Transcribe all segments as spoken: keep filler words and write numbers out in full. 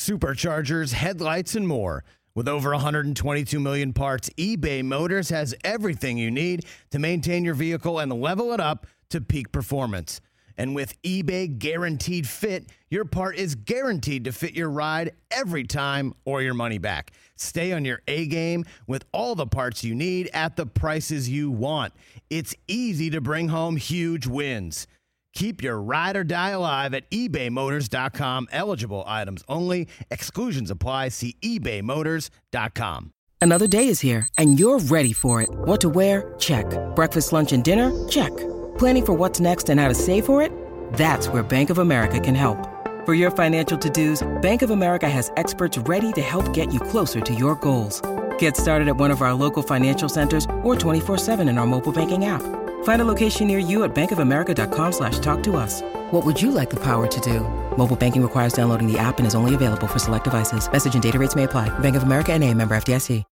superchargers, headlights, and more. With over one hundred twenty-two million parts, eBay Motors has everything you need to maintain your vehicle and level it up to peak performance. And with eBay Guaranteed Fit, your part is guaranteed to fit your ride every time or your money back. Stay on your A game with all the parts you need at the prices you want. It's easy to bring home huge wins. Keep your ride or die alive at ebay motors dot com. Eligible items only. Exclusions apply. See ebay motors dot com. Another day is here, and you're ready for it. What to wear? Check. Breakfast, lunch, and dinner? Check. Planning for what's next and how to save for it? That's where Bank of America can help. For your financial to-dos, Bank of America has experts ready to help get you closer to your goals. Get started at one of our local financial centers or twenty-four seven in our mobile banking app. Find a location near you at bankofamerica.com slash talk to us. What would you like the power to do? Mobile banking requires downloading the app and is only available for select devices. Message and data rates may apply. Bank of America N A, member F D I C.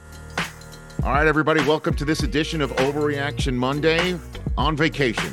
All right, everybody, welcome to this edition of Overreaction Monday on vacation.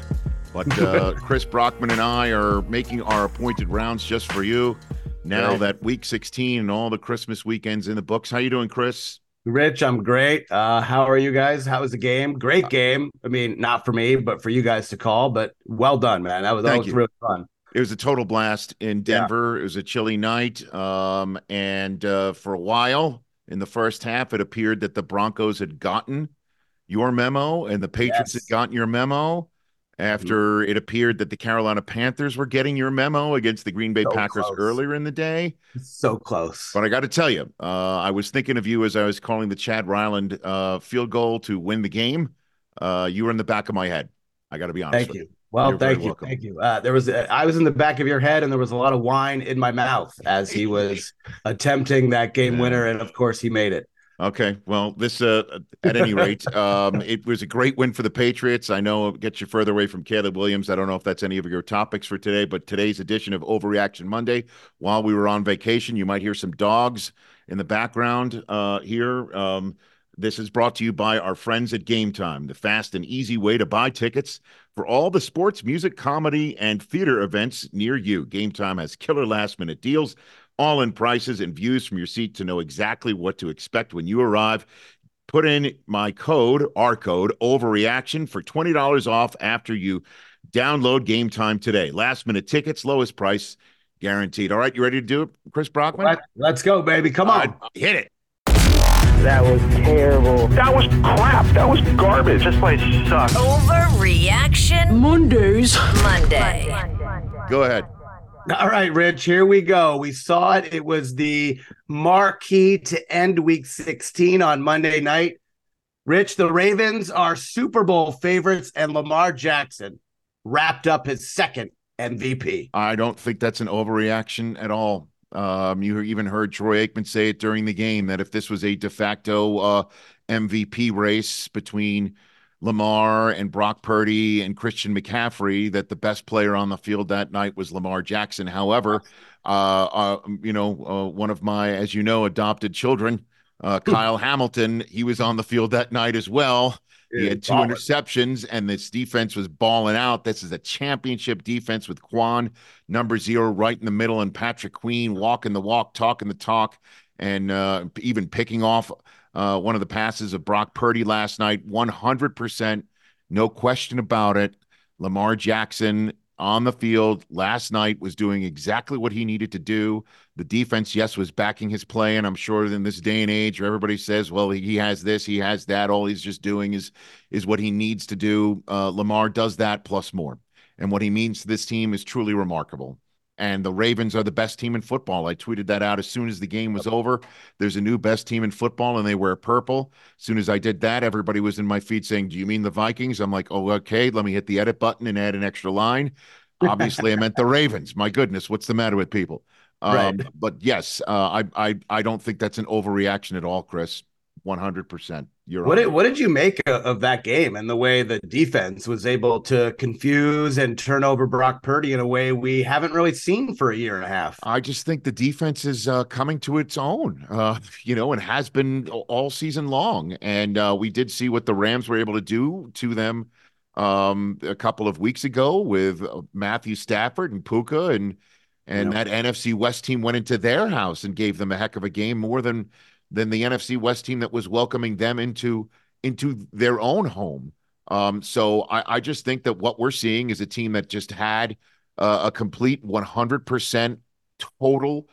But uh, Chris Brockman and I are making our appointed rounds just for you now right. that week sixteen and all the Christmas weekends in the books. How you doing, Chris? Rich, I'm great. Uh, how are you guys? How was the game? Great game. I mean, not for me, but for you guys to call. But well done, man. That was that Thank was you. really fun. It was a total blast in Denver. Yeah. It was a chilly night. Um, and uh, for a while in the first half, it appeared that the Broncos had gotten your memo and the Patriots Yes. had gotten your memo. After it appeared that the Carolina Panthers were getting your memo against the Green Bay So Packers close. earlier in the day. So close. But I got to tell you, uh, I was thinking of you as I was calling the Chad Ryland uh, field goal to win the game. Uh, you were in the back of my head. I got to be honest Thank with you. you. Well, You're thank very you. welcome. Thank you. Uh, there was a, I was in the back of your head, and there was a lot of wine in my mouth as he was attempting that game Yeah. winner, and of course, he made it. Okay, well, this uh, at any rate, um, it was a great win for the Patriots. I know it gets you further away from Caleb Williams. I don't know if that's any of your topics for today, but today's edition of Overreaction Monday, while we were on vacation, you might hear some dogs in the background uh, here. Um, this is brought to you by our friends at Game Time, the fast and easy way to buy tickets for all the sports, music, comedy, and theater events near you. Game Time has killer last-minute deals, all-in prices and views from your seat to know exactly what to expect when you arrive. Put in my code, our code, Overreaction, for twenty dollars off after you download Game Time today. Last-minute tickets, lowest price guaranteed. All right, you ready to do it, Chris Brockman? Let, let's go, baby. Come on. Right, hit it. That was terrible. That was crap. That was garbage. This place sucks. Overreaction Mondays. Monday. Go ahead. All right, Rich, here we go. We saw it. It was the marquee to end week sixteen on Monday night. Rich, the Ravens are Super Bowl favorites, and Lamar Jackson wrapped up his second M V P. I don't think that's an overreaction at all. Um, you even heard Troy Aikman say it during the game that if this was a de facto uh, M V P race between Lamar and Brock Purdy and Christian McCaffrey, that the best player on the field that night was Lamar Jackson. However, uh, uh, you know, uh, one of my, as you know, adopted children, uh, Kyle Hamilton, he was on the field that night as well. He had two Balling. interceptions, and this defense was balling out. This is a championship defense with Quan, number zero, right in the middle, and Patrick Queen walking the walk, talking the talk, and uh, even picking off uh, one of the passes of Brock Purdy last night. one hundred percent, no question about it. Lamar Jackson on the field last night was doing exactly what he needed to do. The defense, yes, was backing his play, and I'm sure in this day and age where everybody says, well, he has this, he has that, all he's just doing is is what he needs to do. Uh, Lamar does that plus more, and what he means to this team is truly remarkable. And the Ravens are the best team in football. I tweeted that out as soon as the game was over. There's a new best team in football, and they wear purple. As soon as I did that, everybody was in my feed saying, do you mean the Vikings? I'm like, oh, okay, let me hit the edit button and add an extra line. Obviously, I meant the Ravens. My goodness, what's the matter with people? Um, Right. But yes, uh, I, I I don't think that's an overreaction at all, Chris. one hundred percent. You're What on. did, what did you make of, of that game and the way the defense was able to confuse and turn over Brock Purdy in a way we haven't really seen for a year and a half? I just think the defense is uh, coming to its own, uh, you know, and has been all season long. And uh, we did see what the Rams were able to do to them um, a couple of weeks ago with uh, Matthew Stafford and Puka. And And Yeah. that N F C West team went into their house and gave them a heck of a game, more than than the N F C West team that was welcoming them into into their own home. Um, so I, I just think that what we're seeing is a team that just had uh, a complete one hundred percent total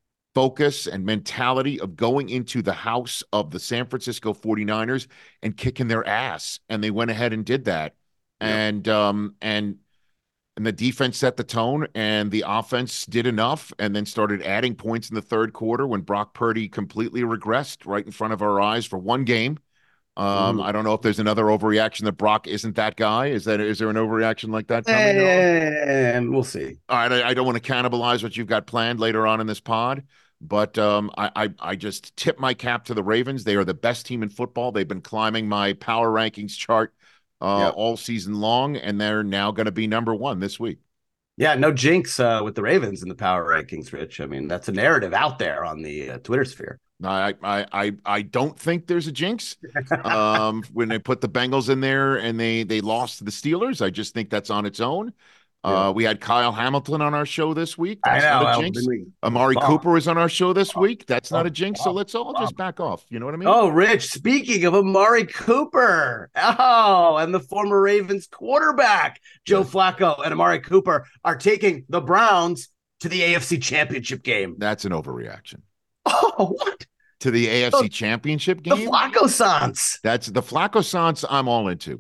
focus and mentality of going into the house of the San Francisco forty-niners and kicking their ass. And they went ahead and did that. Yep. And um, and and the defense set the tone, and the offense did enough, and then started adding points in the third quarter when Brock Purdy completely regressed right in front of our eyes for one game. Um, I don't know if there's another overreaction that Brock isn't that guy. Is that is there an overreaction like that coming? And we'll see. All right, I, I don't want to cannibalize what you've got planned later on in this pod, but um, I, I I just tip my cap to the Ravens. They are the best team in football. They've been climbing my power rankings chart uh, Yep. all season long, and they're now going to be number one this week. Yeah, no jinx uh, with the Ravens in the power rankings, Rich. I mean, that's a narrative out there on the uh, Twitter sphere. I, I I I don't think there's a jinx. Um, when they put the Bengals in there and they they lost to the Steelers, I just think that's on its own. Uh, Yeah. we had Kyle Hamilton on our show this week. I That's know. not a Al, jinx. didn't we- Amari Bomb. Cooper was on our show this week. That's not a Bomb. jinx. So Bomb. let's all just back off. You know what I mean? Oh, Rich, speaking of Amari Cooper, oh, and the former Ravens quarterback, Joe Flacco and Amari Cooper are taking the Browns to the A F C Championship game. That's an overreaction. Oh, what? To the A F C The- Championship The game? Flacco Sans. That's the Flacco Sans I'm all into.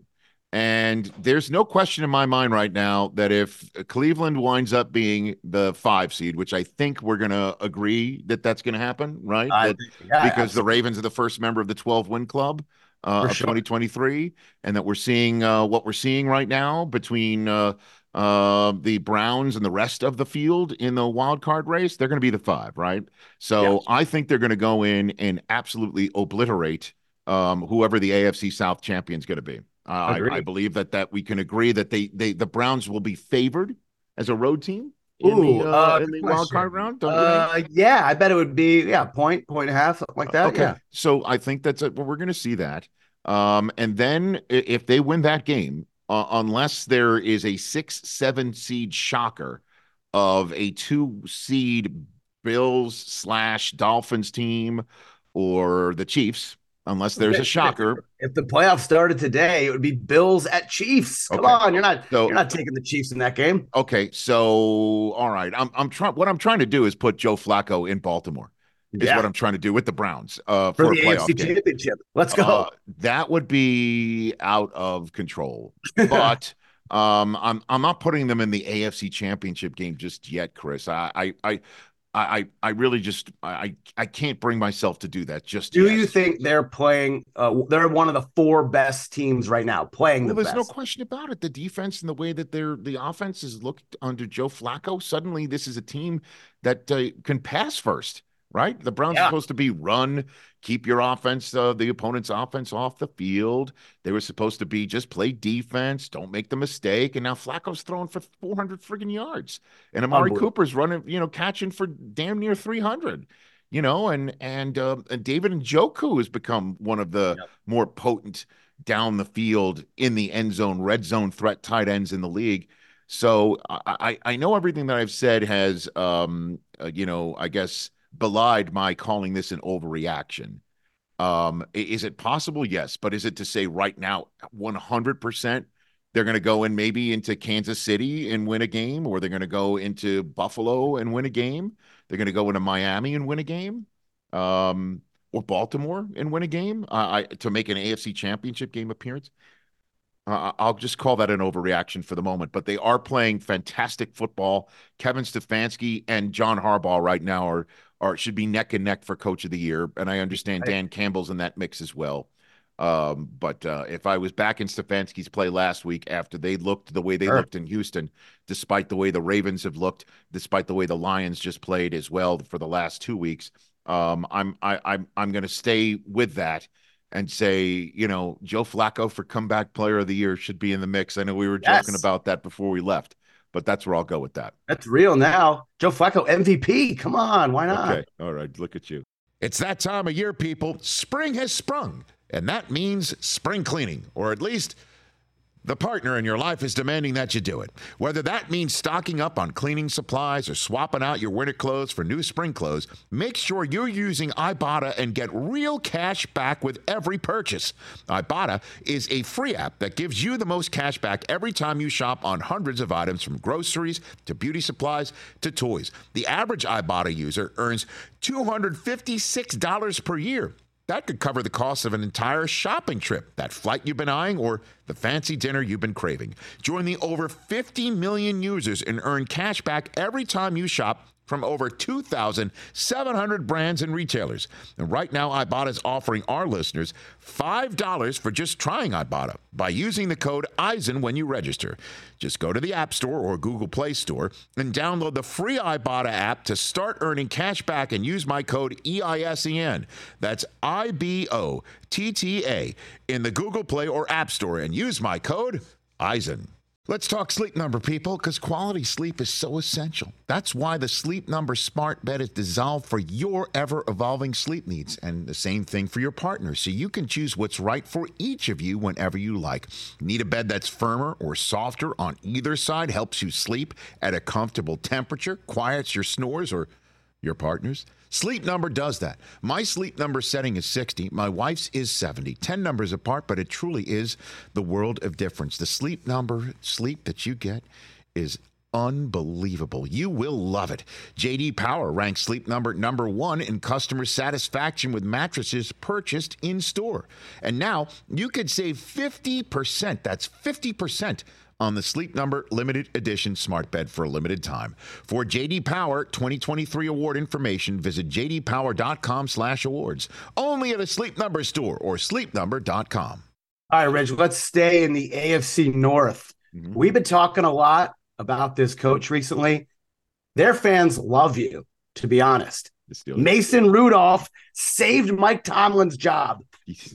And there's no question in my mind right now that if Cleveland winds up being the five seed, which I think we're going to agree that that's going to happen, right? I That- think- yeah, because the absolutely. Ravens are the first member of the twelve win club uh, For of sure. twenty twenty-three, and that we're seeing uh, what we're seeing right now between uh, uh, the Browns and the rest of the field in the wild card race. They're going to be the five, right? So Yes. I think they're going to go in and absolutely obliterate um, whoever the A F C South champion is going to be. Uh, I, Agreed. I believe that that we can agree that they they the Browns will be favored as a road team in Ooh, the, uh, uh, in good the wild card question. round. Don't you think? Uh, yeah, I bet it would be, yeah, point, point and a half, something like that. Okay, Yeah. so I think that's a, well, we're going to see that. Um, and then i- if they win that game, uh, unless there is a six, seven seed shocker of a two seed Bills slash Dolphins team or the Chiefs, unless there's a shocker. If the playoffs started today, it would be Bills at Chiefs. Come Okay. on, you're not So- you're not taking the Chiefs in that game. Okay, so all right, I'm I'm trying. What I'm trying to do is put Joe Flacco in Baltimore. Is Yeah. what I'm trying to do with the Browns uh, For for, the a A F playoff C game. Championship. Let's go. Uh, that would be out of control. But um, I'm I'm not putting them in the A F C Championship game just yet, Chris. I I I I, I really just I I can't bring myself to do that just Do yet. you think they're playing? Uh, they're one of the four best teams right now, playing Well, the there's best. no question about it. The defense and the way that they're the offense is looked under Joe Flacco. Suddenly, this is a team that uh, can pass first, right? The Browns Yeah. are supposed to be run, keep your offense, uh, the opponent's offense off the field. They were supposed to be just play defense, don't make the mistake. And now Flacco's throwing for four hundred friggin' yards, and Amari Unbelievable. Cooper's running, you know, catching for damn near three hundred. You know, and and uh, and David Njoku has become one of the Yep. more potent down the field in the end zone, red zone threat tight ends in the league. So I I, I know everything that I've said has um uh, you know, I guess belied my calling this an overreaction. Um, i- is it possible? Yes, but is it to say right now one hundred percent they're going to go in maybe into Kansas City and win a game, or they're going to go into Buffalo and win a game? They're going to go into Miami and win a game, um, or Baltimore and win a game uh, I, to make an A F C Championship game appearance. Uh, I'll just call that an overreaction for the moment, but they are playing fantastic football. Kevin Stefanski and John Harbaugh right now are are should be neck and neck for Coach of the Year, and I understand Dan Campbell's in that mix as well. Um, but uh, if I was back in Stefanski's play last week after they looked the way they Sure. looked in Houston, despite the way the Ravens have looked, despite the way the Lions just played as well for the last two weeks, um, I'm I, I'm I'm going to stay with that and say, you know, Joe Flacco for comeback player of the year should be in the mix. I know we were Yes. joking about that before we left, but that's where I'll go with that. That's real now. Joe Flacco M V P. Come on, why not? Okay. All right. Look at you. It's that time of year, people. Spring has sprung, and that means spring cleaning, or at least The partner in your life is demanding that you do it. Whether that means stocking up on cleaning supplies or swapping out your winter clothes for new spring clothes, make sure you're using Ibotta and get real cash back with every purchase. Ibotta is a free app that gives you the most cash back every time you shop on hundreds of items, from groceries to beauty supplies to toys. The average Ibotta user earns two hundred fifty-six dollars per year. That could cover the cost of an entire shopping trip, that flight you've been eyeing, or the fancy dinner you've been craving. Join the over fifty million users and earn cash back every time you shop from over two thousand seven hundred brands and retailers. And right now, Ibotta is offering our listeners five dollars for just trying Ibotta by using the code EISEN when you register. Just go to the App Store or Google Play Store and download the free Ibotta app to start earning cash back and use my code E I S E N. That's I B O T T A in the Google Play or App Store and use my code EISEN. Let's talk Sleep Number, people, because quality sleep is so essential. That's why the Sleep Number smart bed is designed for your ever-evolving sleep needs, and the same thing for your partner, so you can choose what's right for each of you whenever you like. Need a bed that's firmer or softer on either side, helps you sleep at a comfortable temperature, quiets your snores or your partner's? Sleep Number does that. My Sleep Number setting is sixty. My wife's is seventy. ten numbers apart, but it truly is the world of difference. The Sleep Number sleep that you get is unbelievable. You will love it. J D Power ranks Sleep Number number one in customer satisfaction with mattresses purchased in store. And now you could save fifty percent. That's fifty percent on the Sleep Number limited edition smart bed for a limited time. For J D Power twenty twenty-three award information, visit j d power dot com slash awards. Only at a Sleep Number store or sleep number dot com. All right, Rich, let's stay in the A F C North. Mm-hmm. We've been talking a lot about this coach recently. Their fans love you, to be honest. Mason Rudolph saved Mike Tomlin's job.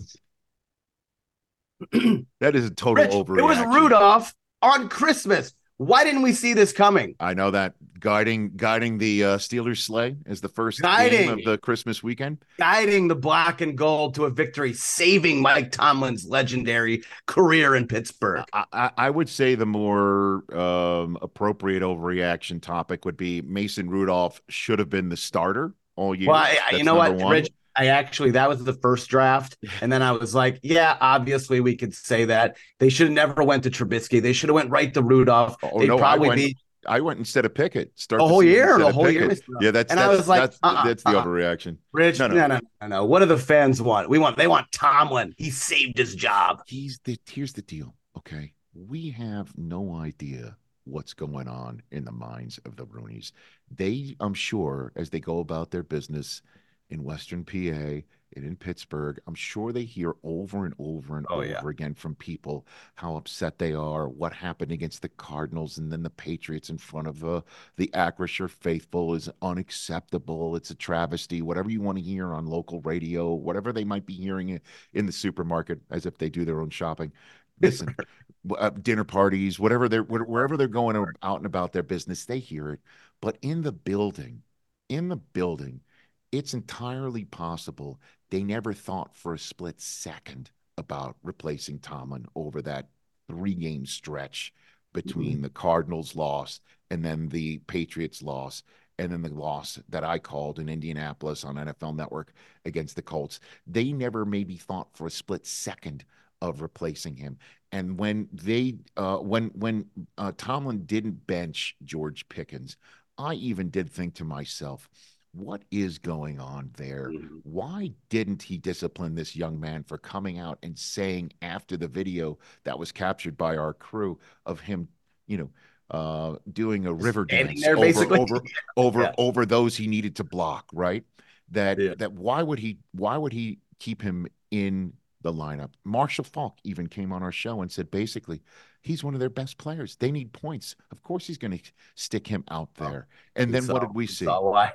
That is a total Rich, overreaction. It was Rudolph on Christmas. Why didn't we see this coming? I know that. Guiding guiding the uh, Steelers sleigh is the first guiding, game of the Christmas weekend. Guiding the black and gold to a victory, saving Mike Tomlin's legendary career in Pittsburgh. I, I, I would say the more um, appropriate overreaction topic would be Mason Rudolph should have been the starter all year. Well, I, you know what, one. Rich? I actually, that was the first draft. And then I was like, yeah, obviously we could say that. They should have never went to Trubisky. They should have went right to Rudolph. Oh, They'd no, probably I went, be. I went instead of Pickett. Start the whole year, the whole year. Yeah, that's, and that's, I was like, that's, uh-uh, that's the uh-uh. overreaction. Rich, no no. no, no, no, no. What do the fans want? We want, they want Tomlin. He saved his job. He's the, here's the deal, okay? We have no idea what's going on in the minds of the Rooneys. They, I'm sure, as they go about their business in Western P A and in Pittsburgh, I'm sure they hear over and over and oh, over yeah. again from people how upset they are, what happened against the Cardinals and then the Patriots in front of uh, the Acrisure faithful is unacceptable. It's a travesty. Whatever you want to hear on local radio, whatever they might be hearing in the supermarket, as if they do their own shopping. Listen, uh, dinner parties, whatever they're wherever they're going out and about their business, they hear it. But in the building, in the building, it's entirely possible they never thought for a split second about replacing Tomlin over that three-game stretch between mm-hmm. the Cardinals' loss and then the Patriots' loss and then the loss that I called in Indianapolis on N F L Network against the Colts. They never maybe thought for a split second of replacing him. And when they, uh, when when uh, Tomlin didn't bench George Pickens, I even did think to myself, what is going on there? Why didn't he discipline this young man for coming out and saying after the video that was captured by our crew of him, you know, uh, doing a river dance there, over over over, yeah. over those he needed to block, right? That yeah. that why would he why would he keep him in the lineup? Marshall Faulk even came on our show and said basically he's one of their best players. They need points. Of course he's going to stick him out there. And then saw, what did we see? Why?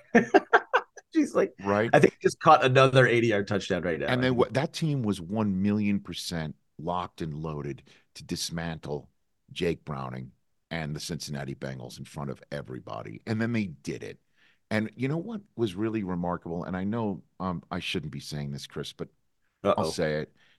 She's like, right. I think he just caught another eighty-yard touchdown right now. And then what, that team was one million percent locked and loaded to dismantle Jake Browning and the Cincinnati Bengals in front of everybody. And then they did it. And you know what was really remarkable? And I know um, I shouldn't be saying this, Chris, but Uh-oh. I'll say it.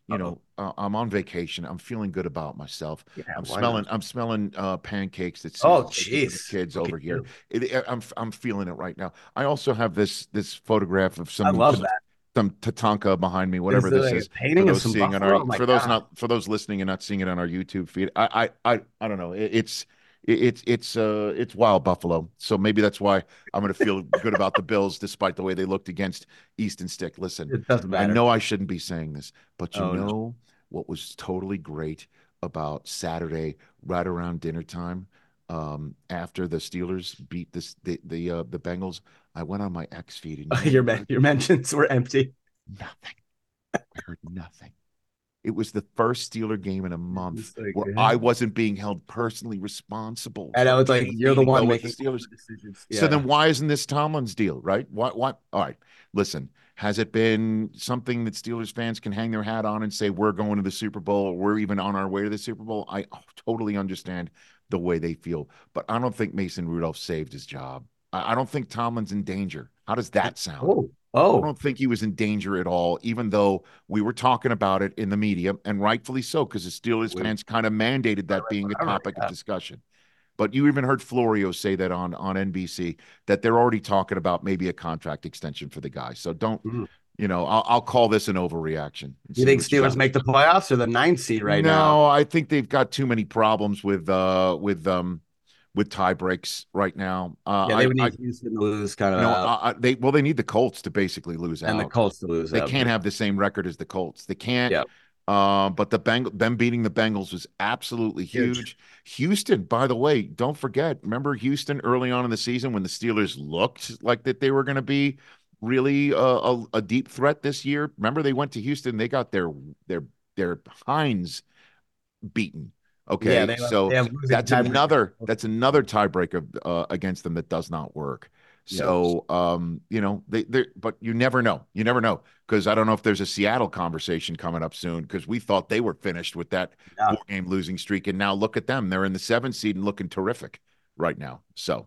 you Uh-oh. know, uh, I'm on vacation. I'm feeling good about myself. Yeah, I'm why smelling, not? I'm smelling uh, pancakes that Oh, Susan's making for the jeez. kids Look over at here. you. It, I'm, I'm feeling it right now. I also have this, this photograph of I some, love that. some Tatanka behind me, Is whatever it this like is. a For painting of those some seeing on our, buffalo? Oh my for those God. not, for those listening and not seeing it on our YouTube feed, I, I, I, I don't know. It, it's, it, it's, it's, uh, it's wild buffalo. So maybe that's why I'm going to feel good about the Bills, despite the way they looked against Easton Stick. Listen, It doesn't I matter. know I shouldn't be saying this, but you Oh, no. know what was totally great about Saturday, right around dinner time, um, after the Steelers beat this the the uh, the Bengals. I went on my X feed and you know Your, what I men- your mentions were empty. Nothing. I heard nothing. It was the first Steeler game in a month It's like, where yeah. I wasn't being held personally responsible I know for it's like you're the anything to one go with making the all Steelers. the decisions. So Yeah. then why isn't this Tomlin's deal, right? Why, why? All right, listen, has it been something that Steelers fans can hang their hat on and say, we're going to the Super Bowl or we're even on our way to the Super Bowl? I totally understand the way they feel, but I don't think Mason Rudolph saved his job. I, I don't think Tomlin's in danger. How does that sound? Oh, I oh, don't think he was in danger at all, even though we were talking about it in the media, and rightfully so, because the Steelers We- fans kind of mandated that being a forever, topic yeah. of discussion. But you even heard Florio say that on on N B C that they're already talking about maybe a contract extension for the guy. So don't, Mhm. you know, I'll, I'll call this an overreaction. and You see think what Steelers shot- make the playoffs or the ninth seed right now? No, I think they've got too many problems with uh with um with tie breaks right now. Uh, Yeah, they I, would I need Houston to lose kind of you know, out, I, I- they well they need the Colts to basically lose and the out. Colts to lose They out. can't have the same record as the Colts. They can't. Yeah. Uh, but the Beng them beating the Bengals was absolutely huge. Huge. Houston, by the way, don't forget. Remember Houston early on in the season when the Steelers looked like that they were going to be really a, a, a deep threat this year. Remember they went to Houston, they got their their their hinds beaten. Okay, Yeah, they have- so they have losing that's tiebreakers. another that's another tiebreaker uh, against them that does not work. So, um, you know, they they but you never know. You never know because I don't know if there's a Seattle conversation coming up soon because we thought they were finished with that Yeah. four game losing streak, and now look at them. They're in the seventh seed and looking terrific right now. So,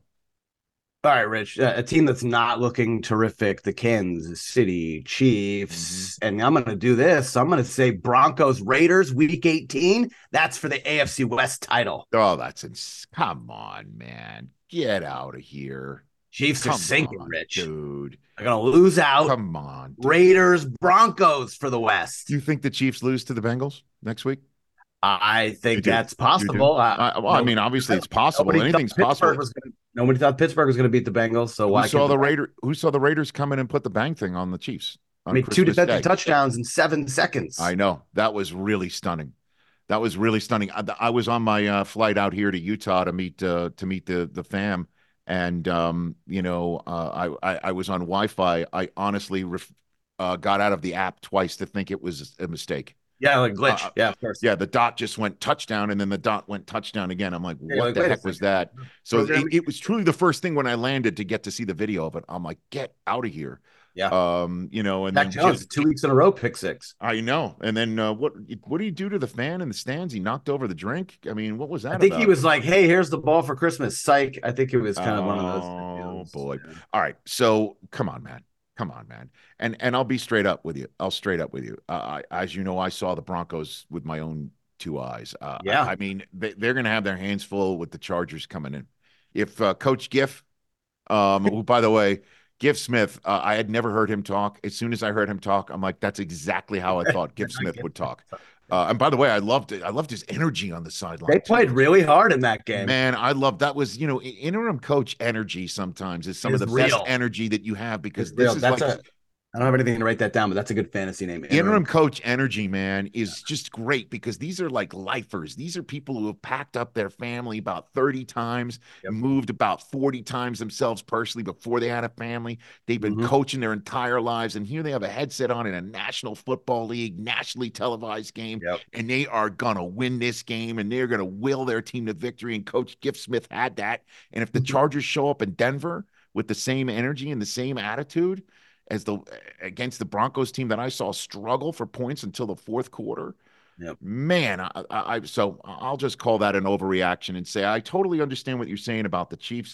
All right, Rich. Uh, a team that's not looking terrific, the Kansas City Chiefs. And I'm going to do this. I'm going to say Broncos Raiders week eighteen. That's for the A F C West title. oh, that's ins- come on, man, get out of here. Chiefs Come are sinking, on, Rich. dude. They're going to lose out. Come on, dude. Raiders Broncos for the West. You think the Chiefs lose to the Bengals next week? I think You do. that's You do? possible. Uh, I, well, I mean, obviously it's possible. nobody thought Anything's Pittsburgh possible. was gonna- nobody thought Pittsburgh was going to beat the Bengals. So Who why saw can't the Raider? Who saw the Raiders come in and put the bang thing on the Chiefs? I On mean, two Christmas defensive Day? touchdowns in seven seconds. I know that was really stunning. That was really stunning. I, I was on my uh, flight out here to Utah to meet uh, to meet the the fam, and um, you know, uh, I, I I was on Wi-Fi. I honestly ref, uh, got out of the app twice to think it was a mistake. Yeah, like glitch. Uh, yeah, of course. Yeah, the dot just went touchdown, and then the dot went touchdown again. I'm like, Yeah, what like, the wait a heck was second. that? So Program- it, it was truly the first thing when I landed to get to see the video of it. I'm like, get out of here. Yeah. Um, you know, and Mac then Jones, just, two weeks in a row, pick six. I know. And then uh, what what do you do to the fan in the stands? He knocked over the drink. I mean, what was that I think about? he was like, "Hey, here's the ball for Christmas." Psych. I think it was kind of one of those. Oh deals. boy. Yeah. All right. So come on, man. Come on, man. And and I'll be straight up with you. I'll straight up with you. Uh, I, as you know, I saw the Broncos with my own two eyes. Uh, Yeah. I, I mean, they, they're going to have their hands full with the Chargers coming in. If uh, Coach Giff, um, who by the way, Giff Smith, uh, I had never heard him talk. As soon as I heard him talk, I'm like, that's exactly how I thought Giff Smith would talk. Uh, and by the way, I loved it. I loved his energy on the sideline. They too. played really hard in that game. Man, I love that. Was, you know, interim coach energy sometimes is some of It's the real. best energy that you have because It's this real. is That's like a. I don't have anything to write that down, but that's a good fantasy name. interim coach energy, man, is just great because these are like lifers. These are people who have packed up their family about thirty times, Yep. moved about forty times themselves personally before they had a family. They've been Mhm. coaching their entire lives, and here they have a headset on in a National Football League, nationally televised game, Yep. and they are going to win this game, and they're going to will their team to victory, and Coach Giff Smith had that. And if the Mhm. Chargers show up in Denver with the same energy and the same attitude as the against the Broncos team that I saw struggle for points until the fourth quarter. Yep. Man, I, I, I so I'll just call that an overreaction and say I totally understand what you're saying about the Chiefs.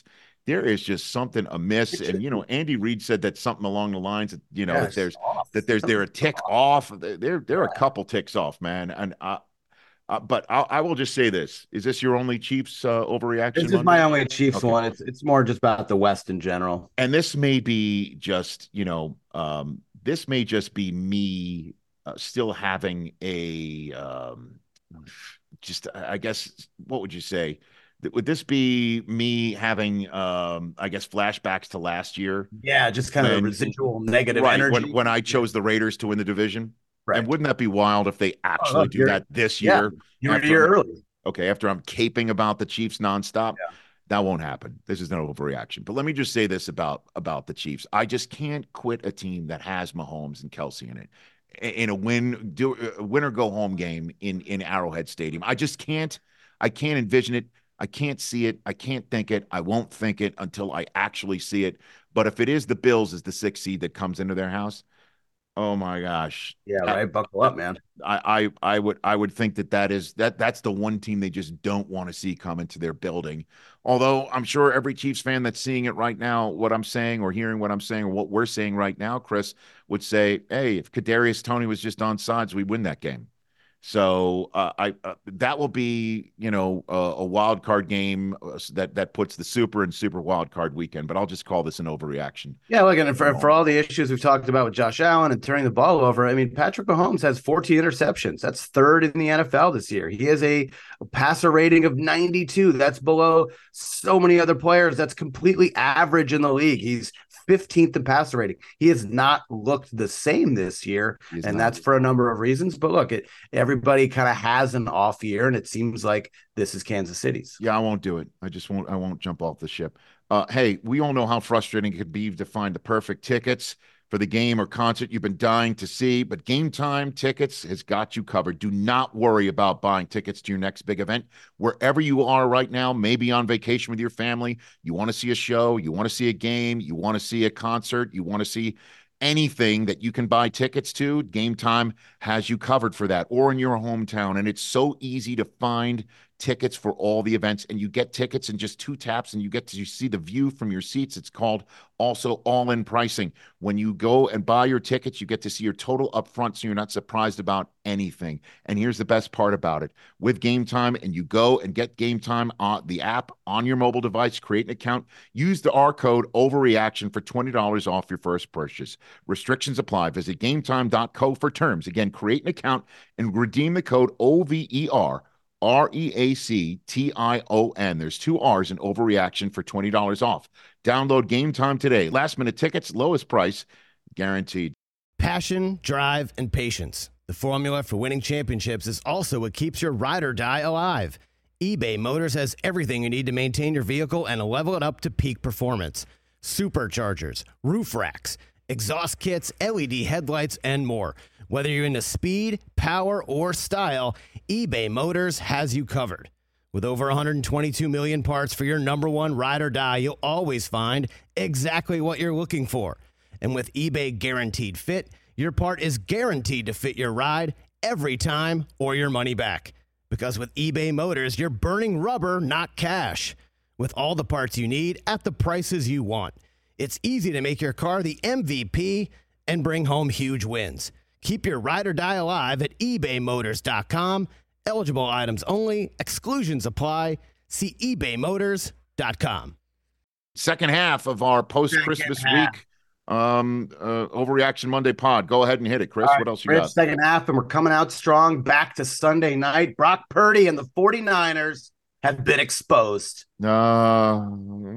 there is just something amiss. And, you know, Andy Reid said that something along the lines that, you know, Yeah, that there's, off. that there's, they're a tick off. They're, they're a couple ticks off, man. And, uh, uh but I'll, I will just say this. Is this your only Chiefs uh, overreaction? This is Monday? my only Chiefs Okay. one. It's, it's more just about the West in general. And this may be just, you know, um, this may just be me uh, still having a, um, just, I guess, what would you say? Would this be me having, um, I guess, flashbacks to last year? Yeah, just kind when, of residual negative right, energy. When, when I chose the Raiders to win the division. Right. And wouldn't that be wild if they actually oh, look, do that this yeah, year? You're a year early. Okay, after I'm caping about the Chiefs nonstop. Yeah. That won't happen. This is no overreaction. But let me just say this about, about the Chiefs. I just can't quit a team that has Mahomes and Kelsey in it. In a win, do a win or go home game in, in Arrowhead Stadium. I just can't, I can't envision it. I can't see it. I can't think it. I won't think it until I actually see it. But if it is the Bills as the sixth seed that comes into their house, oh my gosh. Yeah, right. Buckle up, man. I, I I would I would think that that is that that's the one team they just don't want to see come into their building. Although I'm sure every Chiefs fan that's seeing it right now, what I'm saying or hearing what I'm saying or what we're saying right now, Chris, would say, hey, if Kadarius Toney was just on sides, we win that game. So uh, I uh, that will be, you know, uh, a wild card game that that puts the super and super wild card weekend. But I'll just call this an overreaction. Yeah, look, and for, for all the issues we've talked about with Josh Allen and turning the ball over, I mean, Patrick Mahomes has fourteen interceptions. That's third in the N F L this year. He has a, a passer rating of ninety-two. That's below so many other players. That's completely average in the league. He's fifteenth in passer rating. He has not looked the same this year, and not. That's for a number of reasons. But look, it everybody kind of has an off year, and it seems like this is Kansas City's. Yeah, I won't do it. I just won't. I won't jump off the ship. Uh, hey, we all know how frustrating it could be to find the perfect tickets for the game or concert you've been dying to see, but Game Time Tickets has got you covered. Do not worry about buying tickets to your next big event. Wherever you are right now, maybe on vacation with your family, you want to see a show, you want to see a game, you want to see a concert, you want to see anything that you can buy tickets to, Game Time has you covered for that, or in your hometown. And it's so easy to find tickets for all the events, and you get tickets in just two taps, and you get to see the view from your seats. It's called also all-in pricing. When you go and buy your tickets, you get to see your total up front, so you're not surprised about anything. And here's the best part about it. With Game Time, and you go and get Game Time on the app on your mobile device, create an account, use the R code OVERREACTION for twenty dollars off your first purchase. Restrictions apply. Visit gametime dot co for terms. Again, create an account and redeem the code O V E R R E A C T I O N. There's two R's in overreaction for twenty dollars off. Download Game Time today. Last minute tickets, lowest price, guaranteed. Passion, drive, and patience. The formula for winning championships is also what keeps your ride or die alive. eBay Motors has everything you need to maintain your vehicle and level it up to peak performance. Superchargers, roof racks, exhaust kits, L E D headlights, and more. Whether you're into speed, power, or style, eBay Motors has you covered. With over one hundred twenty-two million parts for your number one ride or die, you'll always find exactly what you're looking for. And with eBay Guaranteed Fit, your part is guaranteed to fit your ride every time or your money back. Because with eBay Motors, you're burning rubber, not cash. With all the parts you need at the prices you want. It's easy to make your car the M V P and bring home huge wins. Keep your ride or die alive at ebay motors dot com. Eligible items only. Exclusions apply. See ebay motors dot com. Second half of our post-Christmas week um, uh, Overreaction Monday pod. Go ahead and hit it, Chris. Right, what else you Rich, got? Second half, and we're coming out strong. Back to Sunday night. Brock Purdy and the 49ers have been exposed. Uh,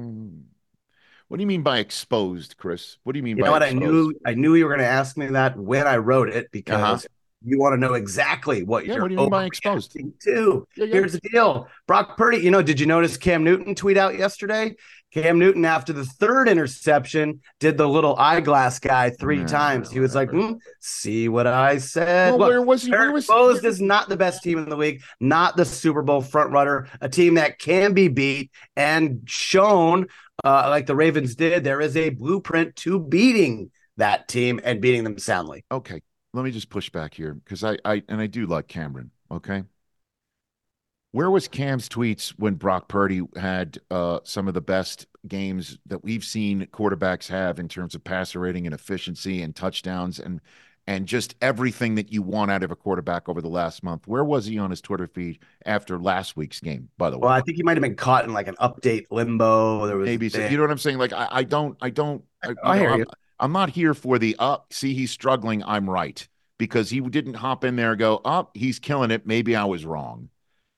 what do you mean by exposed, Chris? What do you mean You by know what? exposed? I knew I knew you were going to ask me that when I wrote it because Uh-huh. you want to know exactly what Yeah, you're what do you mean by exposed? overreacting to. Yeah, yeah. Here's the deal. Brock Purdy, you know, did you notice Cam Newton tweet out yesterday? Cam Newton, after the third interception, did the little eyeglass guy three Yeah, times. He was like, whatever. hmm, see what I said? Well, Look, where was he? Where Eric was Bose is not the best team in the league, not the Super Bowl frontrunner, a team that can be beat and shown, uh, like the Ravens did. There is a blueprint to beating that team and beating them soundly. Okay, let me just push back here because I, I and I do like Cameron. Okay, Where was Cam's tweets when Brock Purdy had uh, some of the best games that we've seen quarterbacks have in terms of passer rating and efficiency and touchdowns and and just everything that you want out of a quarterback over the last month? Where was he on his Twitter feed after last week's game, by the way? Well, I think he might have been caught in like an update limbo. There was Maybe so, you know what I'm saying? Like I, I don't, I don't. I, I you know, hear I'm, you. I'm not here for the up. See, he's struggling. I'm right because he didn't hop in there and go up. Oh, he's killing it. Maybe I was wrong.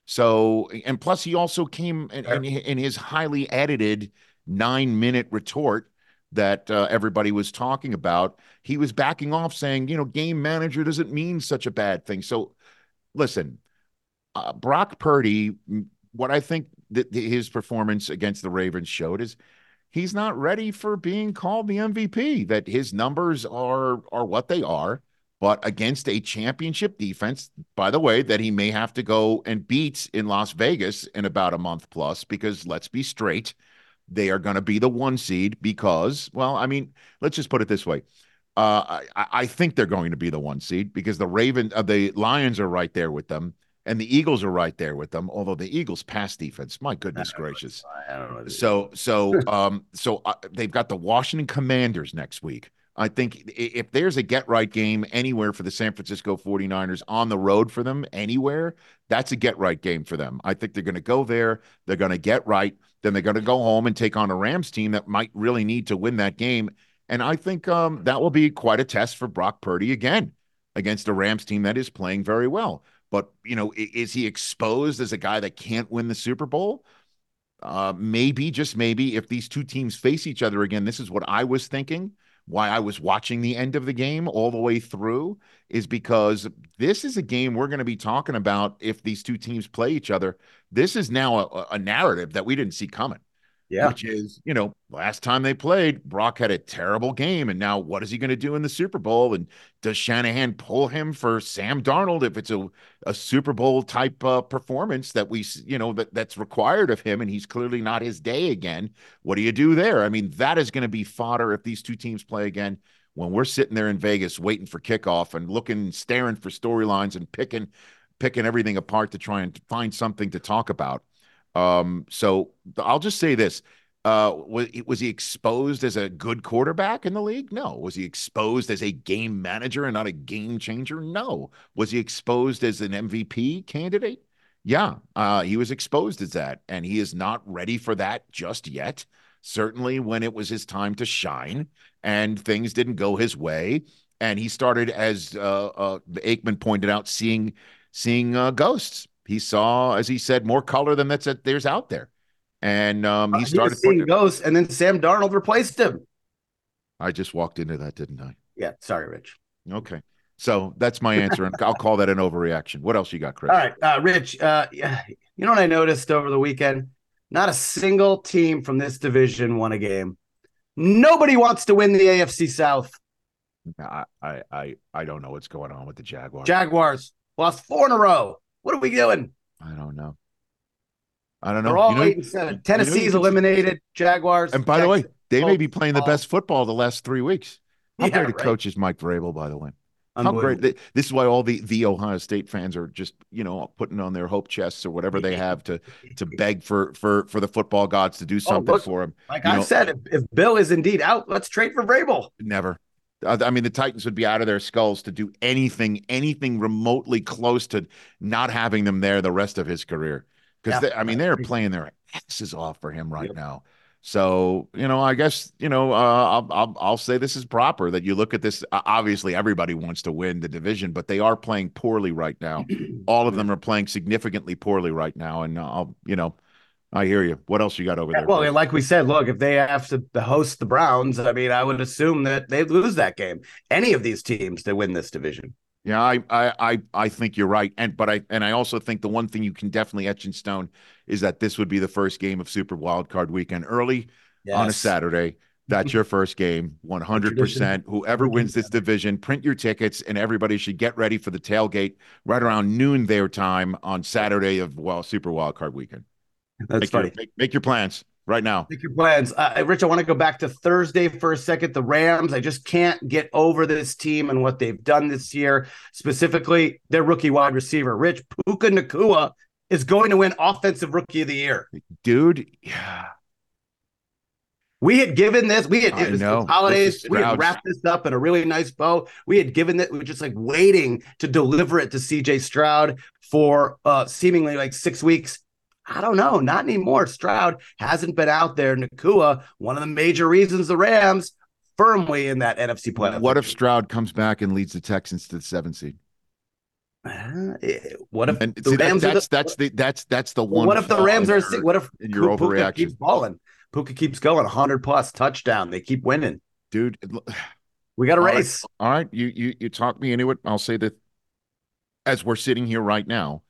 So, and plus he also came in, in, in his highly edited nine minute retort that uh, everybody was talking about. He was backing off saying, you know, game manager doesn't mean such a bad thing. So listen, uh, Brock Purdy, what I think that his performance against the Ravens showed is he's not ready for being called the M V P, that his numbers are, are what they are. But against a championship defense, by the way, that he may have to go and beat in Las Vegas in about a month plus, because let's be straight, they are going to be the one seed because, well, I mean, let's just put it this way. Uh, I, I think they're going to be the one seed because the Raven, uh, the Lions are right there with them, and the Eagles are right there with them. Although the Eagles' pass defense, my goodness gracious. I don't know. So, so, um, so uh, they've got the Washington Commanders next week. I think if there's a get-right game anywhere for the San Francisco forty-niners on the road for them, anywhere, that's a get-right game for them. I think they're going to go there. They're going to get right. Then they're going to go home and take on a Rams team that might really need to win that game. And I think um, that will be quite a test for Brock Purdy again against a Rams team that is playing very well. But, you know, is he exposed as a guy that can't win the Super Bowl? Uh, maybe, just maybe, if these two teams face each other again, this is what I was thinking. Why I was watching the end of the game all the way through is because this is a game we're going to be talking about if these two teams play each other. This is now a, a narrative that we didn't see coming. Yeah. Which is, you know, last time they played, Brock had a terrible game. And now what is he going to do in the Super Bowl? And does Shanahan pull him for Sam Darnold if it's a, a Super Bowl type uh, performance that we, you know, that, that's required of him? And he's clearly not his day again. What do you do there? I mean, that is going to be fodder if these two teams play again. When we're sitting there in Vegas waiting for kickoff and looking, staring for storylines and picking, picking everything apart to try and find something to talk about. Um, so I'll just say this. Uh, was, was he exposed as a good quarterback in the league? No. Was he exposed as a game manager and not a game changer? No. Was he exposed as an M V P candidate? Yeah. Uh, he was exposed as that, and he is not ready for that just yet. Certainly when it was his time to shine and things didn't go his way. And he started, as uh, uh, Aikman pointed out, seeing, seeing uh, ghosts. He saw, as he said, more color than that's that there's out there. And um, he started uh, he seeing ghosts, and then Sam Darnold replaced him. I just walked into that, didn't I? Yeah. Sorry, Rich. Okay. So that's my answer. And I'll call that an overreaction. What else you got, Chris? All right. Uh, Rich, uh, you know what I noticed over the weekend? Not a single team from this division won a game. Nobody wants to win the A F C South. I, I, I, I don't know what's going on with the Jaguars. Jaguars lost four in a row. What are we doing? I don't know. I don't know. We're all you know, eight and seven. Tennessee's you know, eliminated. Jaguars. And by Texas, the way, they may be playing the ball. best football the last three weeks. How Yeah, great a right. coach is Mike Vrabel, by the way. How great. This is why all the, the Ohio State fans are just, you know, putting on their hope chests or whatever they have to to beg for for for the football gods to do something oh, look, for them. Like you I know, said, if, if Bill is indeed out, let's trade for Vrabel. Never. I mean, the Titans would be out of their skulls to do anything, anything remotely close to not having them there the rest of his career. Because, yeah, I mean, they're playing their asses off for him right yep. now. So, you know, I guess, you know, uh, I'll, I'll, I'll say this is proper that you look at this. Obviously, everybody wants to win the division, but they are playing poorly right now. All of them are playing significantly poorly right now. And I'll, you know, I hear you. What else you got over yeah, there? Well, and like we said, look, if they have to host the Browns, I mean, I would assume that they lose that game. Any of these teams that win this division. Yeah, I, I, I, I think you're right, and but I, and I also think the one thing you can definitely etch in stone is that this would be the first game of Super Wildcard Weekend early yes. on a Saturday. That's your first game, one hundred percent. Whoever wins this division, print your tickets, and everybody should get ready for the tailgate right around noon their time on Saturday of well Super Wildcard Weekend. That's make funny. Your, make, make your plans right now. Make your plans. Uh, Rich, I want to go back to Thursday for a second. The Rams, I just can't get over this team and what they've done this year, specifically their rookie wide receiver. Rich, Puka Nacua is going to win Offensive Rookie of the Year. Dude, yeah. We had given this, we had, I it was know. the holidays, we had Stroud's- wrapped this up in a really nice bow. We had given it, we were just like waiting to deliver it to C J Stroud for uh, seemingly like six weeks. I don't know, not anymore. Stroud hasn't been out there. Nacua, one of the major reasons the Rams firmly in that N F C playoff. What if Stroud comes back and leads the Texans to the seventh seed? Uh, what if And the see, that, Rams are that's the, that's the that's that's the well, one. what if the flaw Rams in are your- si- what if in your Puka overreaction keeps balling? Puka keeps going one hundred plus touchdown. They keep winning. dude? it- We got a All right. race. All right, you you you talked me into it. I'll say that as we're sitting here right now,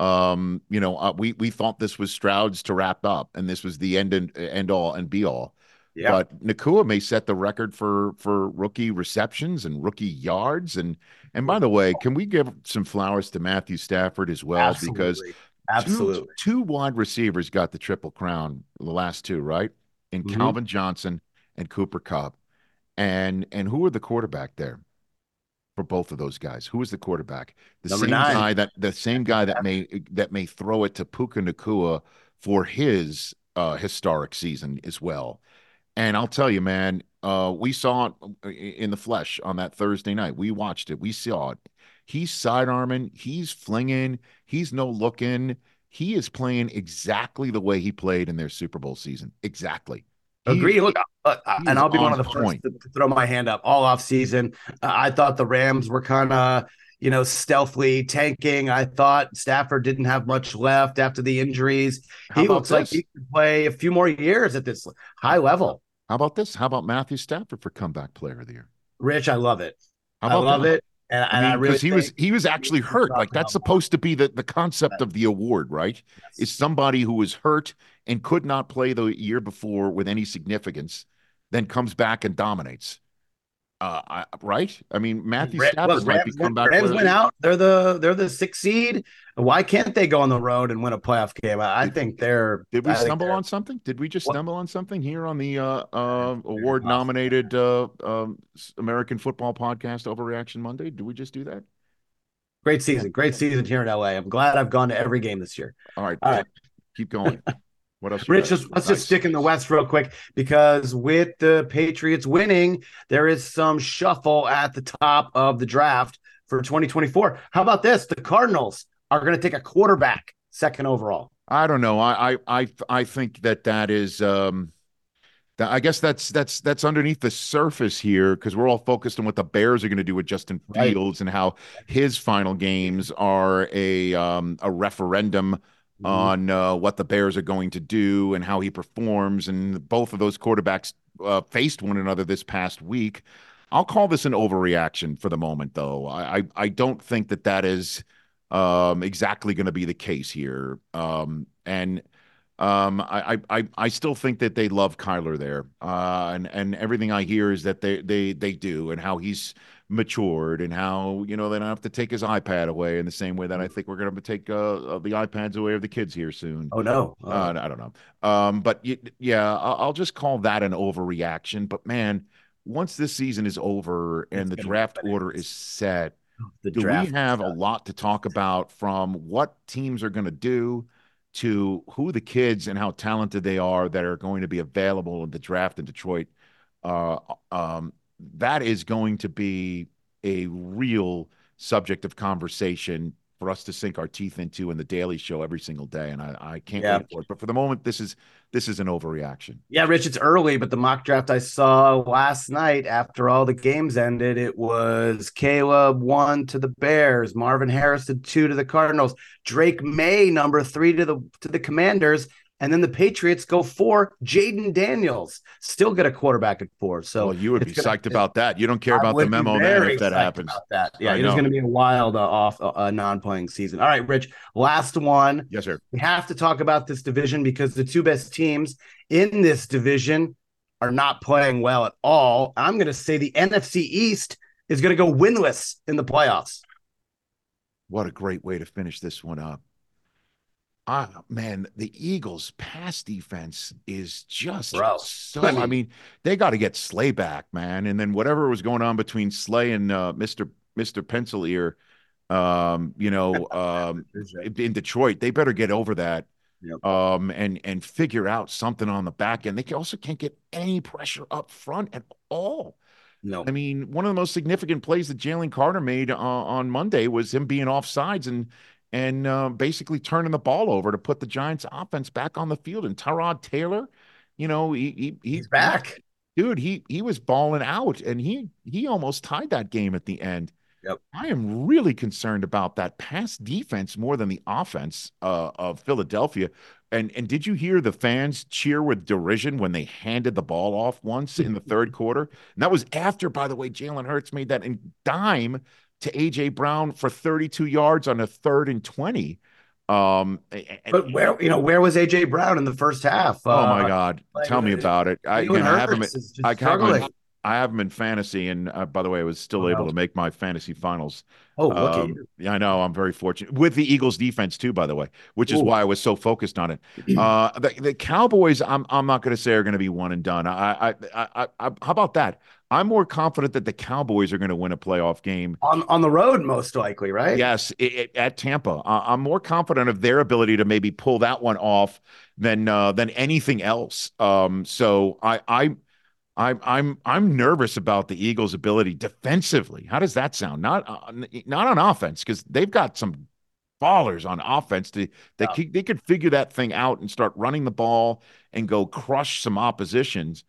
um, you know, uh, we we thought this was Stroud's to wrap up, and this was the end and end all and be all. Yeah. But Nacua may set the record for for rookie receptions and rookie yards. And and by the way, can we give some flowers to Matthew Stafford as well? Because Absolutely. Absolutely. Two, two wide receivers got the triple crown, the last two, right? In Mhm. Calvin Johnson and Cooper Kupp. And and who were the quarterback there for both of those guys? Who was the quarterback? The Number same nine. guy that the same guy that may that may throw it to Puka Nacua for his uh, historic season as well. And I'll tell you, man, uh, we saw it in the flesh on that Thursday night. We watched it. We saw it. He's sidearming. He's flinging. He's no looking. He is playing exactly the way he played in their Super Bowl season. Exactly. He- Agree. Look, uh, uh, he and is I'll be one on of the point. first to, to throw my hand up all off season. Uh, I thought the Rams were kind of, you know, stealthily tanking. I thought Stafford didn't have much left after the injuries. How He about looks like this? he could play a few more years at this high level. How about this? How about Matthew Stafford for comeback player of the year? Rich, I love it. How I about love that? it. And, I and I mean, really because he was think- he was actually hurt. Like that's supposed to be the, the concept of the award, right? Is somebody who was hurt and could not play the year before with any significance, then comes back and dominates. Uh, I, right? I mean, Matthew Ra- Stafford look, might Rams, be comeback Rams player. went out. They're the they're the sixth seed. Why can't they go on the road and win a playoff game? I, I Did- think they're. Did we I think stumble they're- on something? Did we just What? stumble on something here on the uh, uh, award-nominated uh, um, American Football Podcast Overreaction Monday? Did we just do that? Great season, great season here in L A. I'm glad I've gone to every game this year. All right, All right. keep going. What else? you Rich, got? just, let's Nice. just stick in the West real quick because with the Patriots winning, there is some shuffle at the top of the draft for twenty twenty-four. How about this? The Cardinals are going to take a quarterback second overall. I don't know. I I I, I think that that is. Um, that, I guess that's that's that's underneath the surface here because we're all focused on what the Bears are going to do with Justin Right. Fields and how his final games are a um, a referendum on uh, what the Bears are going to do and how he performs. And both of those quarterbacks uh, faced one another this past week. I'll call this an overreaction for the moment, though. I I, I don't think that that is um, exactly going to be the case here. Um, and um, I, I I I still think that they love Kyler there, uh, and and everything I hear is that they they they do, and how he's matured, and how you know they don't have to take his iPad away in the same way that I think we're going to take uh, the iPads away of the kids here soon. Oh, no. Oh. Uh, I don't know. Um, but y- yeah, I'll, I'll just call that an overreaction. But man, once this season is over and It's the gonna draft be order is set, the do draft. we have a lot to talk about from what teams are going to do to who the kids and how talented they are that are going to be available in the draft in Detroit? Uh, um, that is going to be a real subject of conversation for us to sink our teeth into in the Daily Show every single day, and I, I can't Yeah. wait for it. But for the moment, this is this is an overreaction. Yeah, Rich, it's early, but the mock draft I saw last night after all the games ended, it was Caleb one to the Bears, Marvin Harrison two to the Cardinals, Drake May number three to the to the Commanders, and then the Patriots go four. Jaden Daniels still get a quarterback at four. So Well, you would be it's gonna- psyched about that. You don't care I about the would be memo man very if that psyched happens. about that. Yeah, I it is know. going to be a wild uh, off uh, non-playing season. All right, Rich, last one. Yes, sir. We have to talk about this division because the two best teams in this division are not playing well at all. I'm going to say the N F C East is going to go winless in the playoffs. What a great way to finish this one up. Ah, man, the Eagles' pass defense is just Bro, so. I I mean- mean, they got to get Slay back, man. And then whatever was going on between Slay and uh, Mister Mister Pencil Ear, Um, you know, um, in Detroit, they better get over that. Yep. Um, and and figure out something on the back end. They can also can't get any pressure up front at all. No. I mean, one of the most significant plays that Jalen Carter made uh, on Monday was him being offsides and and uh, basically turning the ball over to put the Giants' offense back on the field. And Tyrod Taylor, you know, he, he he's back, dude. He he was balling out, and he he almost tied that game at the end. Yep. I am really concerned about that pass defense more than the offense uh, of Philadelphia. And and did you hear the fans cheer with derision when they handed the ball off once in the third quarter? And that was after, by the way, Jalen Hurts made that dime to A J Brown for thirty-two yards on a third and twenty. Um, but where you know where was A J Brown in the first half? Oh my God, uh, tell me about it. I, you know, I have him. I have him. I have him in fantasy, and uh, by the way, I was still oh, able to make my fantasy finals. Oh, look um, at you! Yeah, I know. I'm very fortunate with the Eagles' defense too, by the way, which is Ooh. why I was so focused on it. Uh, the, the Cowboys, I'm I'm not going to say are going to be one and done. I, I I I how about that? I'm more confident that the Cowboys are going to win a playoff game on on the road, most likely, right? Yes, it, it, at Tampa. Uh, I'm more confident of their ability to maybe pull that one off than uh, than anything else. Um, so I I. I'm I'm I'm nervous about the Eagles' ability defensively. How does that sound? Not uh, not on offense, because they've got some ballers on offense. To, they yeah. they could figure that thing out and start running the ball and go crush some oppositions,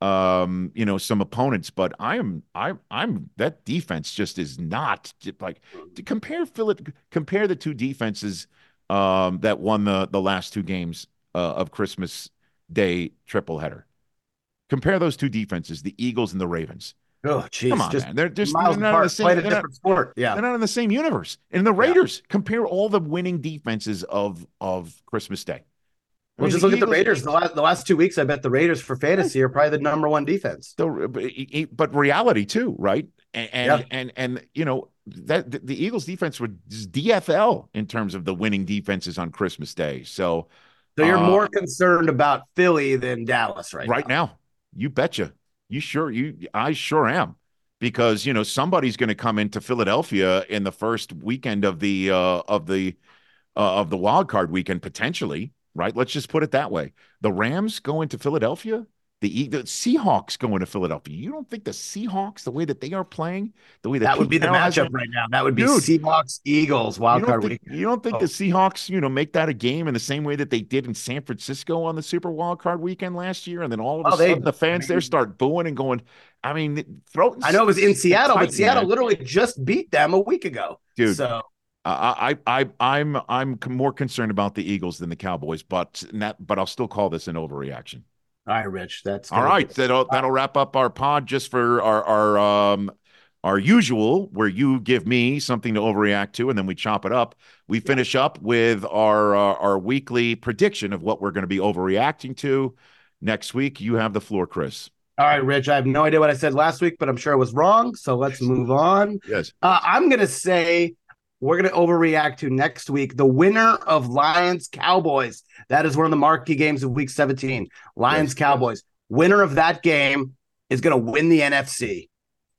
um, you know, some opponents. But I am I I'm that defense just is not like to compare Philip compare the two defenses um, that won the the last two games uh, of Christmas Day triple header. Compare those two defenses, the Eagles and the Ravens. Oh, geez. Come on, just man. They're just miles they're not apart, in the same, quite a they're different not, sport. Yeah. They're not in the same universe. And the Raiders, yeah. compare all the winning defenses of, of Christmas Day. I well, mean, just the look Eagles, at the Raiders. The last, the last two weeks, I bet the Raiders for fantasy are probably the number one defense. The, but reality too, right? And and, yeah. and and you know that the, the Eagles defense was D F L in terms of the winning defenses on Christmas Day. So, so you're uh, more concerned about Philly than Dallas right, right now. now. You betcha. You sure you I sure am, because you know somebody's going to come into Philadelphia in the first weekend of the uh, of the uh, of the wild card weekend potentially, right? Let's just put it that way. The Rams go into Philadelphia. The, the Seahawks go into Philadelphia. You don't think the Seahawks, the way that they are playing, the way that, that would Pete be the Carroll matchup right now. That would be Dude, Seahawks Eagles wild card think, weekend. You don't think oh. the Seahawks, you know, make that a game in the same way that they did in San Francisco on the Super Wild Card weekend last year, and then all of a oh, sudden they, the fans I mean, there start booing and going. I mean, throw. I know it was in Seattle, tight, but Seattle man. literally just beat them a week ago, dude. So. I, I, I, I'm, I'm more concerned about the Eagles than the Cowboys, but that, but I'll still call this an overreaction. All right, Rich. That's all right. Be- that'll that'll wrap up our pod just for our our um our usual, where you give me something to overreact to, and then we chop it up. We finish up with our uh, our weekly prediction of what we're going to be overreacting to next week. You have the floor, Chris. All right, Rich. I have no idea what I said last week, but I'm sure I was wrong. So let's move on. Yes. Uh, I'm going to say we're going to overreact to next week. The winner of Lions Cowboys. That is one of the marquee games of week seventeen. Lions yes, Cowboys. Yes. Winner of that game is going to win the N F C.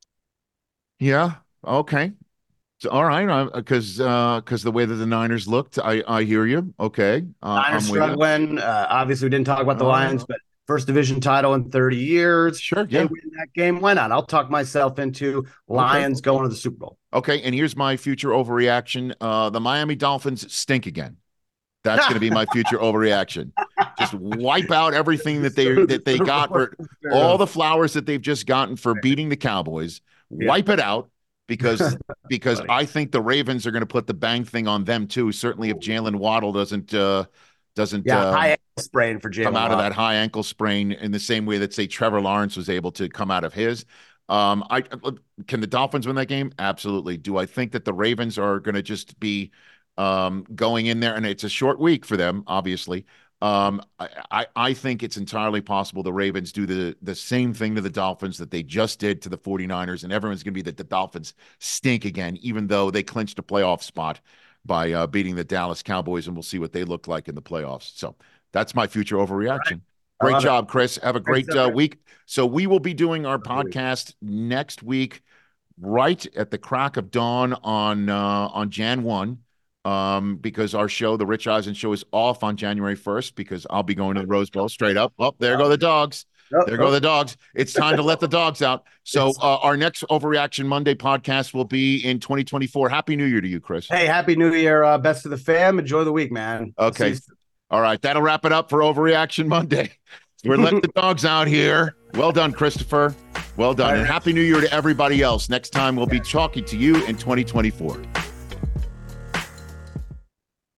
Yeah. Okay. So, all right. Because uh, because the way that the Niners looked, I I hear you. Okay. Uh, Niners struggling. Uh, obviously, we didn't talk about the uh, Lions, but first division title in thirty years. Sure. Yeah. They win that game. Why not? I'll talk myself into Lions okay. going to the Super Bowl. Okay. And here's my future overreaction. Uh, the Miami Dolphins stink again. That's going to be my future overreaction. Just wipe out everything that they that they got for all the flowers that they've just gotten for beating the Cowboys. Yeah. Wipe it out because because I think the Ravens are going to put the bang thing on them too. Certainly, if Jalen Waddle doesn't uh, doesn't yeah, uh, high ankle sprain for Jalen come out Waddle. of that high ankle sprain in the same way that say Trevor Lawrence was able to come out of his. Um, I can the Dolphins win that game? Absolutely. Do I think that the Ravens are going to just be um, going in there, and it's a short week for them, obviously. Um, I, I think it's entirely possible the Ravens do the, the same thing to the Dolphins that they just did to the 49ers, and everyone's going to be that the Dolphins stink again, even though they clinched a playoff spot by uh, beating the Dallas Cowboys, and we'll see what they look like in the playoffs. So that's my future overreaction. Right. Great job, it. Chris. Have a great uh, week. So we will be doing our podcast next week. right at the crack of dawn on uh, on January first, um, because our show, the Rich Eisen Show, is off on January first because I'll be going to the Rose Bowl straight up. Oh, there go the dogs. Oh, There go oh. the dogs. It's time to let the dogs out. So uh, our next Overreaction Monday podcast will be in twenty twenty-four. Happy New Year to you, Chris. Hey, happy New Year. Uh, best of the fam. Enjoy the week, man. Okay. See you- All right. That'll wrap it up for Overreaction Monday. We're letting the dogs out here. Well done, Christopher. Well done. And Happy New Year to everybody else. Next time we'll be talking to you in twenty twenty-four.